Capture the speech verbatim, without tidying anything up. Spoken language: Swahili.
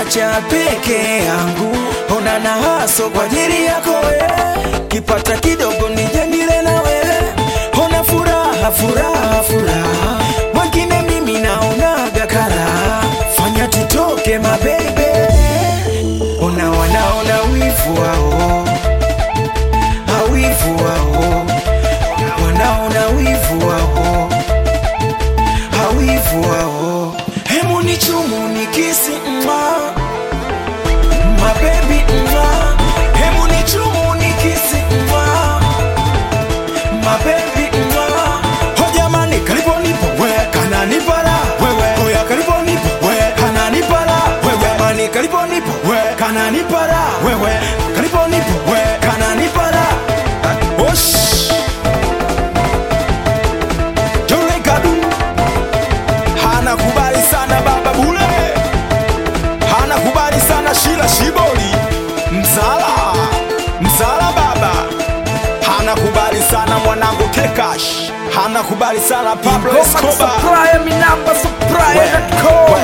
kuniacha peke yangu. Ona na haso kwa ajili yako wewe, kipata kidogo nijengile na wewe. Ona furaha furaha furaha, wengine mimi naonaga kara. Fanya tutoke my baby. Ona wanaona wivu wao, hawivu wao. Wanaona wivu wao, hawivu wao. Hemu ni chumu ni kisi mwa my baby mwa. Hemu ni chumu ni kisi mwa my baby mwa. Ho jamani karibu nipo we kana nipara wewe. Hoya karibu nipo we kana nipara wewe. Jamani karibu nipo we kana nipara wewe. Karibu nipo we kana nipara. Osh Jole Gadu hana kubali sana baba bule, hana kubali sana Shila Shiboli Mzala Mzala baba, hana kubali sana mwanangu Kekash, hana kubali sana Pablo Escobar. Supply mi namba supply dot com.